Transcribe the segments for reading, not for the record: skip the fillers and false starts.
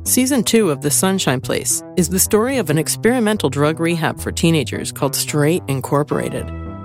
Season 2 of The Sunshine Place is the story of an experimental drug rehab for teenagers called Straight Incorporated,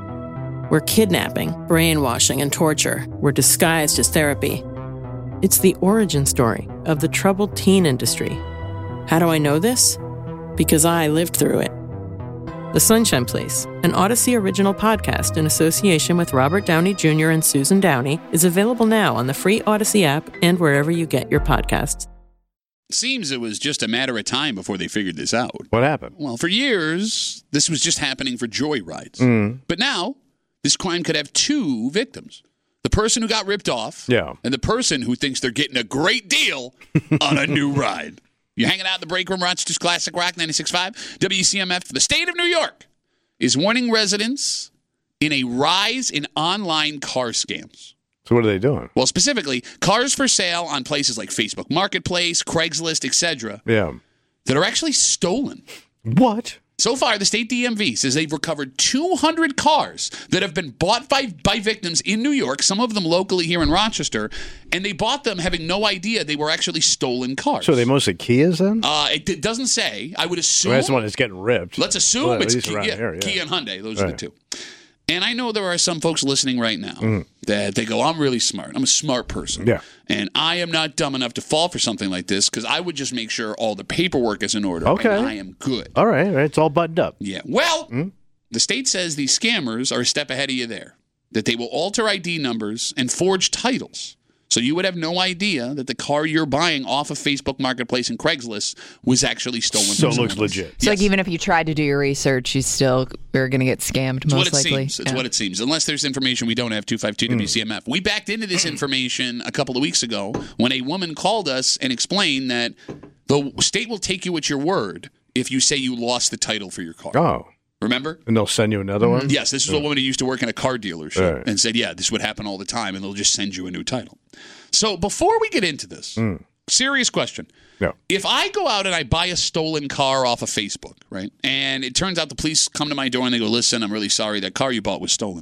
where kidnapping, brainwashing, and torture were disguised as therapy. It's the origin story of the troubled teen industry. How do I know this? Because I lived through it. The Sunshine Place, an Odyssey original podcast in association with Robert Downey Jr. and Susan Downey, is available now on the free Odyssey app and wherever you get your podcasts. Seems it was just a matter of time before they figured this out. What happened? Well, for years, this was just happening for joyrides. But now, this crime could have two victims. The person who got ripped off and the person who thinks they're getting a great deal on a new ride. You're hanging out in the break room, Rochester's Classic Rock 96.5. WCMF, the state of New York, is warning residents in a rise in online car scams. So what are they doing? Well, specifically, cars for sale on places like Facebook Marketplace, Craigslist, etc. That are actually stolen. What? So far, the state DMV says they've recovered 200 cars that have been bought by victims in New York, some of them locally here in Rochester, and they bought them having no idea they were actually stolen cars. So are they mostly Kias then? It doesn't say. I would assume. Well, that's the one that's getting ripped. Let's assume well, it's Kia and Hyundai. Those are the two. And I know there are some folks listening right now that they go, I'm really smart. I'm a smart person. Yeah. And I am not dumb enough to fall for something like this because I would just make sure all the paperwork is in order. Okay. And I am good. All right. It's all buttoned up. Yeah. Well, the state says these scammers are a step ahead of you there, that they will alter ID numbers and forge titles. So you would have no idea that the car you're buying off of Facebook Marketplace and Craigslist was actually stolen. So it looks legit. So like even if you tried to do your research, you still are going to get scammed, most likely. It's what it seems. Unless there's information we don't have, 252 WCMF. We backed into this information a couple of weeks ago when a woman called us and explained that the state will take you at your word if you say you lost the title for your car. Oh. Remember? And they'll send you another one? Yes, this is a woman who used to work in a car dealership and said, yeah, this would happen all the time, and they'll just send you a new title. So before we get into this, serious question. Yeah. If I go out and I buy a stolen car off of Facebook, right, and it turns out the police come to my door and they go, listen, I'm really sorry, that car you bought was stolen.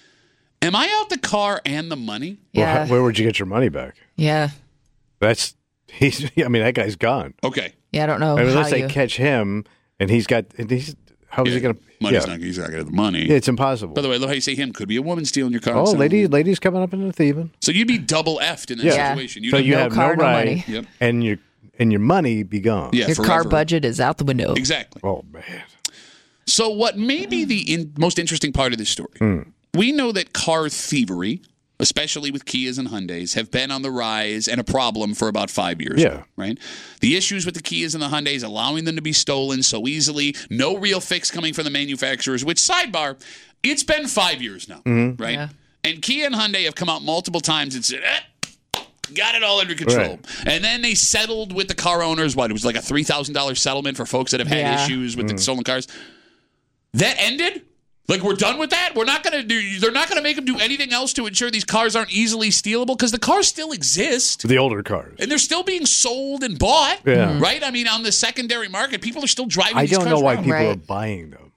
Am I out the car and the money? Yeah. Well, where would you get your money back? Yeah. That guy's gone. Okay. Yeah, I don't know. Unless they catch him and how is he going to? He's not going to get the money. Yeah, it's impossible. By the way, look how you say him. Could be a woman stealing your car. Oh, ladies coming up into the thieving. So you'd be double effed in that situation. So you have car, no right, money. and your money be gone. Yeah, your forever. car budget is out the window. Exactly. Oh man. So what may be the most interesting part of this story? We know that car thievery, especially with Kias and Hyundais, have been on the rise and a problem for about 5 years now, right? The issues with the Kias and the Hyundais allowing them to be stolen so easily, no real fix coming from the manufacturers, which, sidebar, it's been 5 years now, right? Yeah. And Kia and Hyundai have come out multiple times and said, got it all under control. Right. And then they settled with the car owners. It was like a $3,000 settlement for folks that have had issues with the stolen cars. That ended? Like, we're done with that? They're not going to make them do anything else to ensure these cars aren't easily stealable because the cars still exist. The older cars. And they're still being sold and bought, right? I mean, on the secondary market, people are still driving these cars I don't know why around. people are buying them.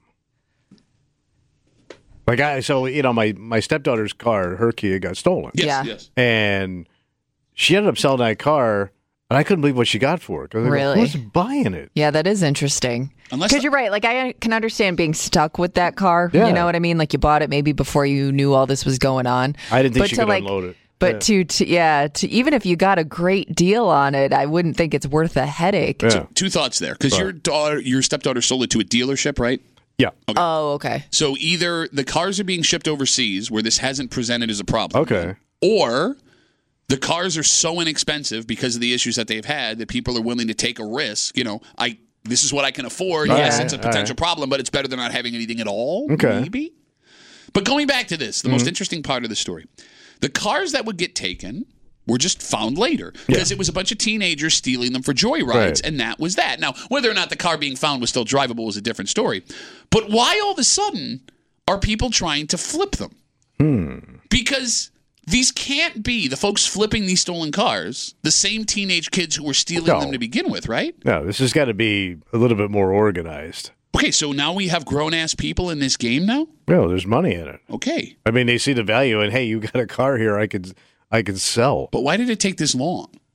Like, my stepdaughter's car, her Kia, got stolen. Yes. And she ended up selling that car, and I couldn't believe what she got for it. Really? Who's buying it? Yeah, that is interesting. Because you're right. Like, I can understand being stuck with that car. Yeah. You know what I mean? Like, you bought it maybe before you knew all this was going on. I didn't think she could unload it. But to even if you got a great deal on it, I wouldn't think it's worth a headache. Yeah. So, two thoughts there. Because your stepdaughter sold it to a dealership, right? Yeah. Okay. Oh, okay. So either the cars are being shipped overseas where this hasn't presented as a problem. Okay. Or the cars are so inexpensive because of the issues that they've had that people are willing to take a risk. This is what I can afford. Yes, it's a potential problem, but it's better than not having anything at all, maybe. But going back to this, the most interesting part of the story, the cars that would get taken were just found later because it was a bunch of teenagers stealing them for joyrides, and that was that. Now, whether or not the car being found was still drivable was a different story. But why all of a sudden are people trying to flip them? Because these can't be, the folks flipping these stolen cars, the same teenage kids who were stealing them to begin with, right? No, this has got to be a little bit more organized. Okay, so now we have grown-ass people in this game now? No, there's money in it. Okay. I mean, they see the value, and hey, you got a car here I could sell. But why did it take this long?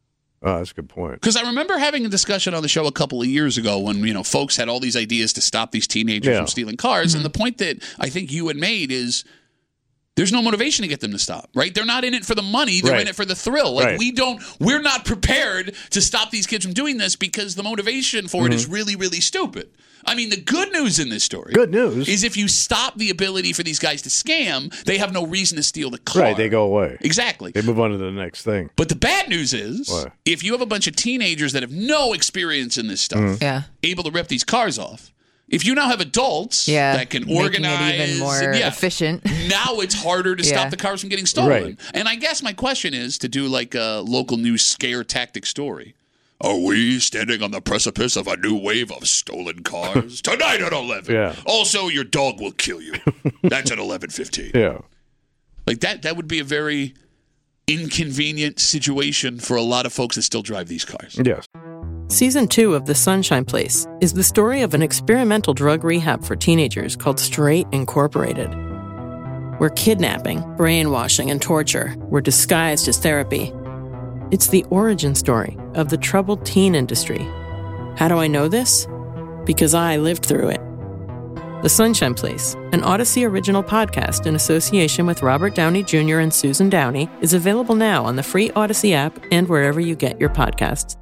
Oh, that's a good point. Because I remember having a discussion on the show a couple of years ago when, folks had all these ideas to stop these teenagers from stealing cars. Mm-hmm. And the point that I think you had made is there's no motivation to get them to stop, right? They're not in it for the money. They're in it for the thrill. Like we're not prepared to stop these kids from doing this because the motivation for it is really, really stupid. I mean, the good news in this story is if you stop the ability for these guys to scam, they have no reason to steal the car. Right, they go away. Exactly. They move on to the next thing. But the bad news is if you have a bunch of teenagers that have no experience in this stuff, able to rip these cars off, if you now have adults that can organize, it even more efficient. Now it's harder to stop the cars from getting stolen. Right. And I guess my question is to do like a local news scare tactic story. Are we standing on the precipice of a new wave of stolen cars? Tonight at 11. Yeah. Also, your dog will kill you. That's at 11:15. Yeah. Like that would be a very inconvenient situation for a lot of folks that still drive these cars. Yes. Season 2 of The Sunshine Place is the story of an experimental drug rehab for teenagers called Straight Incorporated, where kidnapping, brainwashing, and torture were disguised as therapy. It's the origin story of the troubled teen industry. How do I know this? Because I lived through it. The Sunshine Place, an Odyssey original podcast in association with Robert Downey Jr. and Susan Downey, is available now on the free Odyssey app and wherever you get your podcasts.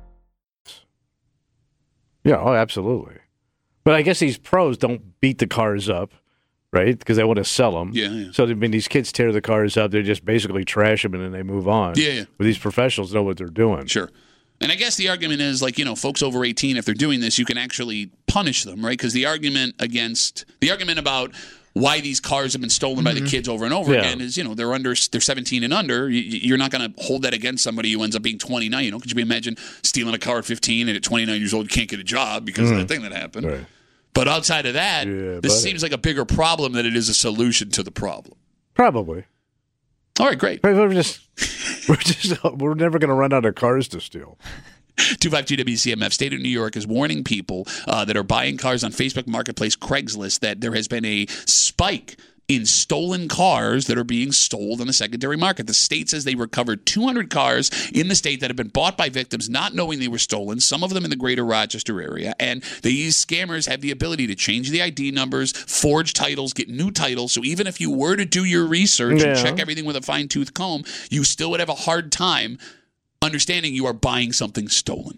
Yeah, oh, absolutely. But I guess these pros don't beat the cars up, right? Because they want to sell them. Yeah. So I mean, these kids tear the cars up. They just basically trash them and then they move on. Yeah. But these professionals know what they're doing. Sure. And I guess the argument is, like, folks over 18, if they're doing this, you can actually punish them, right? Because the argument about why these cars have been stolen by the kids over and over again is, they're 17 and under. You're not going to hold that against somebody who ends up being 29. Could you imagine stealing a car at 15 and at 29 years old you can't get a job because of that thing that happened? Right. But outside of that, this seems like a bigger problem than it is a solution to the problem. Probably. All right, great. We're never going to run out of cars to steal. 252-WCMF, State of New York is warning people that are buying cars on Facebook Marketplace, Craigslist, that there has been a spike in stolen cars that are being sold on the secondary market. The state says they recovered 200 cars in the state that have been bought by victims not knowing they were stolen, some of them in the greater Rochester area. And these scammers have the ability to change the ID numbers, forge titles, get new titles. So even if you were to do your research and check everything with a fine-tooth comb, you still would have a hard time understanding you are buying something stolen.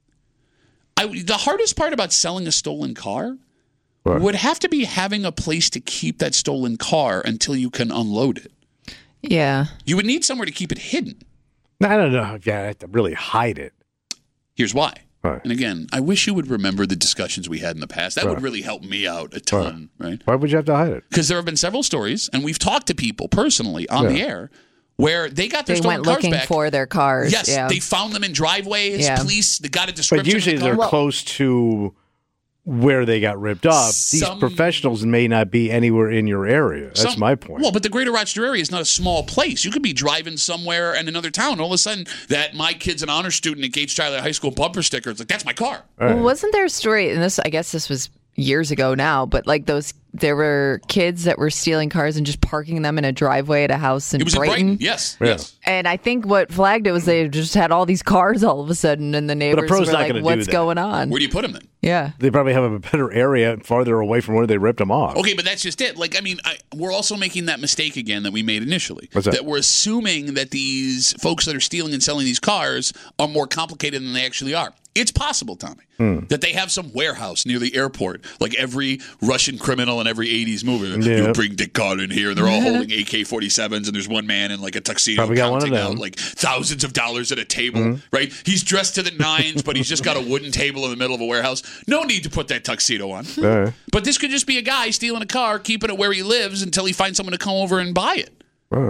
The hardest part about selling a stolen car would have to be having a place to keep that stolen car until you can unload it. Yeah. You would need somewhere to keep it hidden. I don't know if you have to really hide it. Here's why. Right. And again, I wish you would remember the discussions we had in the past. That would really help me out a ton, right? Why would you have to hide it? Because there have been several stories, and we've talked to people personally on the air, where they got their stolen cars back. They went looking for their cars. Yes, they found them in driveways. Police, they got a description. But usually they're close to where they got ripped off. These professionals may not be anywhere in your area. That's my point. Well, but the greater Rochester area is not a small place. You could be driving somewhere in another town, and all of a sudden, that my kid's an honor student at Gage Tyler High School bumper sticker. It's like, that's my car. Right. Well, wasn't there a story, and I guess this was years ago now, but like there were kids that were stealing cars and just parking them in a driveway at a house in Brighton. It was in Brighton, yes. And I think what flagged it was they just had all these cars all of a sudden, and the neighbors were like, what's going on? Where do you put them then? Yeah. They probably have a better area farther away from where they ripped them off. Okay, but that's just it. Like, I mean, we're also making that mistake again that we made initially. What's that? That we're assuming that these folks that are stealing and selling these cars are more complicated than they actually are. It's possible, Tommy, that they have some warehouse near the airport, like every Russian criminal in every 80s movie. You bring the car in here, and they're all holding AK-47s, and there's one man in like a tuxedo counting out like thousands of dollars at a table, right? He's dressed to the nines, but he's just got a wooden table in the middle of a warehouse. No need to put that tuxedo on. But this could just be a guy stealing a car, keeping it where he lives until he finds someone to come over and buy it.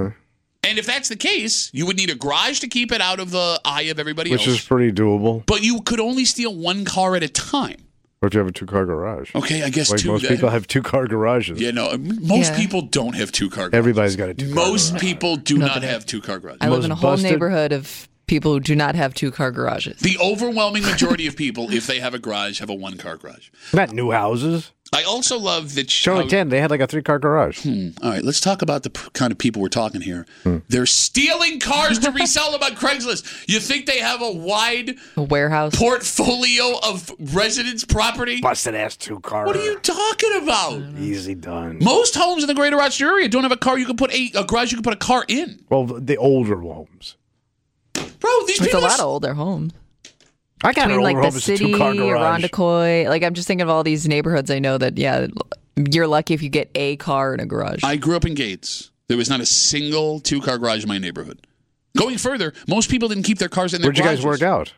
And if that's the case, you would need a garage to keep it out of the eye of everybody else. Which is pretty doable. But you could only steal one car at a time. Or if you have a two-car garage. Okay, I guess most people have two-car garages. Yeah, no, most people don't have two-car garages. Everybody's got a two-car garage. Most people do not have two-car garages. I live in a whole neighborhood of people who do not have two-car garages. The overwhelming majority of people, if they have a garage, have a one-car garage. Not new houses. I also love that... Showing 10, they had like a 3-car garage. All right, let's talk about the kind of people we're talking here. They're stealing cars to resell them on Craigslist. You think they have a wide warehouse portfolio of residence property? Busted ass 2-car. What are you talking about? Easy done. Most homes in the greater Rochester area don't have a car you can put a garage you can put a car in. Well, the older homes. Bro, these It's people a lot of older homes. I got between an like older home the as a city, 2-car garage. Irondequoit. Like I'm just thinking of all these neighborhoods. I know that you're lucky if you get a car in a garage. I grew up in Gates. There was not a single 2-car garage in my neighborhood. Going further, most people didn't keep their cars in their garages. Where'd you guys work out?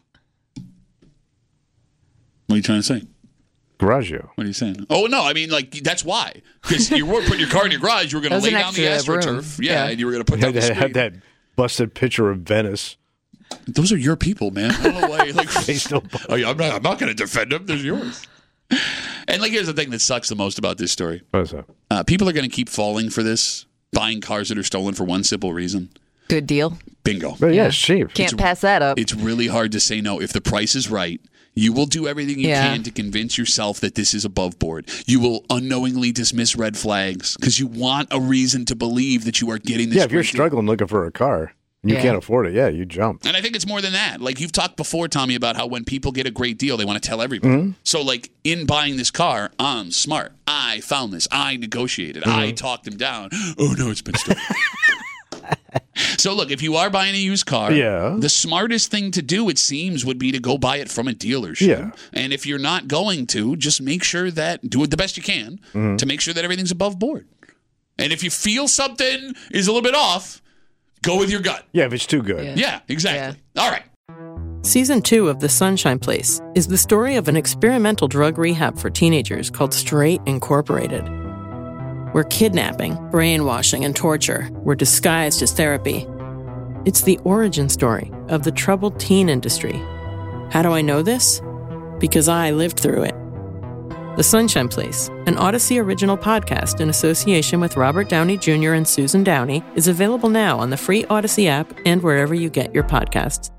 What are you trying to say? Garagio. What are you saying? Oh, no, I mean, like, that's why. Because you weren't putting your car in your garage. You were going to lay down the AstroTurf. Yeah, and you were going to put down the screen. Had that busted picture of Venice. Those are your people, man. I don't know why. Like, I'm not going to defend them. They're yours. And, like, here's the thing that sucks the most about this story. What's that? People are going to keep falling for this, buying cars that are stolen for one simple reason. Good deal. Bingo. But yeah, it's cheap. Can't pass that up. It's really hard to say no. If the price is right, you will do everything you can to convince yourself that this is above board. You will unknowingly dismiss red flags because you want a reason to believe that you are getting this. Yeah, if you're struggling looking for a car and you can't afford it, you jump. And I think it's more than that. Like you've talked before, Tommy, about how when people get a great deal, they want to tell everybody. Mm-hmm. So like in buying this car, I'm smart. I found this. I negotiated. Mm-hmm. I talked them down. Oh, no, it's been stolen. So, look, if you are buying a used car, the smartest thing to do, it seems, would be to go buy it from a dealership. Yeah. And if you're not going to, just make sure do it the best you can to make sure that everything's above board. And if you feel something is a little bit off, go with your gut. Yeah, if it's too good. Yeah, exactly. Yeah. All right. Season 2 of The Sunshine Place is the story of an experimental drug rehab for teenagers called Straight Incorporated, where kidnapping, brainwashing, and torture were disguised as therapy. It's the origin story of the troubled teen industry. How do I know this? Because I lived through it. The Sunshine Place, an Odyssey original podcast in association with Robert Downey Jr. and Susan Downey, is available now on the free Odyssey app and wherever you get your podcasts.